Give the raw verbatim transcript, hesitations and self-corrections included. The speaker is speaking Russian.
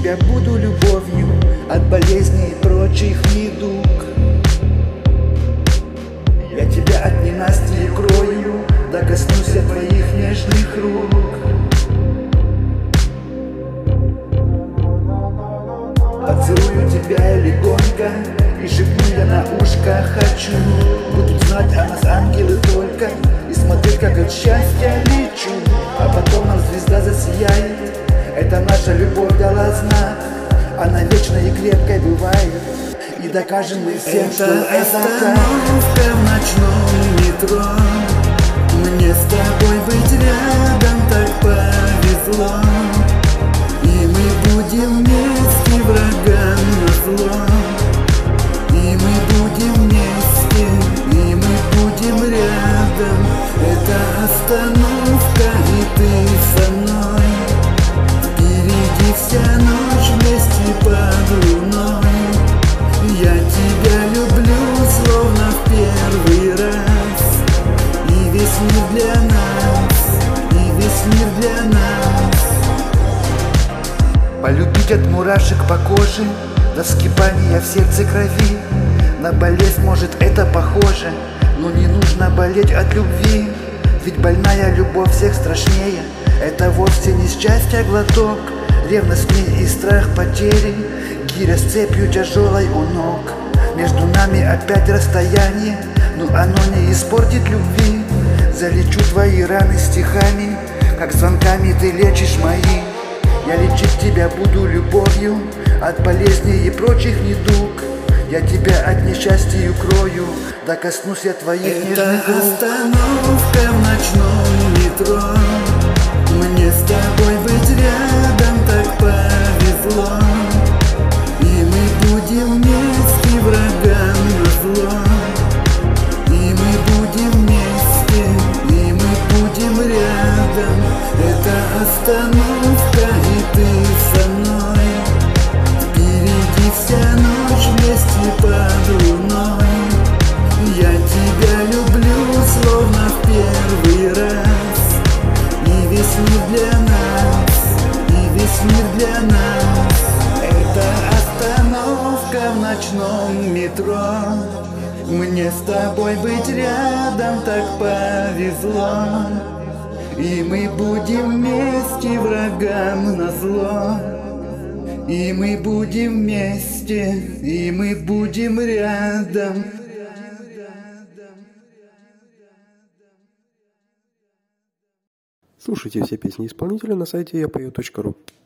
тебя буду любовью от болезней и прочих недуг. Я тебя от ненастья крою, да коснусь я твоих нежных рук. Поцелую тебя легонько и шепну я на ушко хочу. Будут знать о нас ангелы только и смотреть, как от счастья лечу. А потом нам звезда засияет, это наша любовь дала знак. Она вечной и крепкой бывает, и докажем мы всем, что это остановка в ночном метро. Мне с тобой быть рядом так повезло. И мы будем вместе, врагам назло. И мы будем вместе, и мы будем рядом. Это остановка, и ты со мной. Впереди вся ночь вместе под луной. Я тебя люблю, словно в первый раз. И весь мир для нас, и весь мир для нас. Полюбить от мурашек по коже до вскипания в сердце крови. На болезнь, может, это похоже, но не нужно болеть от любви. Ведь больная любовь всех страшнее. Это вовсе не счастье глоток, ревность в ней и страх потери. Гиря с цепью тяжелой у ног. Между нами опять расстояние, но оно не испортит любви. Залечу твои раны стихами, как звонками ты лечишь мои. Я лечить тебя буду любовью от болезней и прочих недуг. Я тебя от несчастья укрою, да коснусь я твоих нежных рук. Это остановка в ночном метро. Мне с тобой быть рядом так повезло. И мы будем вместе, врагам назло. И мы будем вместе, и мы будем рядом. Это остановка, и ты со мной. Впереди вся ночь вместе под луной. Я тебя люблю, словно в первый раз. И весь мир для нас, и весь мир для нас. Это остановка в ночном метро. Мне с тобой быть рядом так повезло. И мы будем вместе, врагам назло. И мы будем вместе, и мы будем рядом. Слушайте все песни исполнителя на сайте я пою точка ру.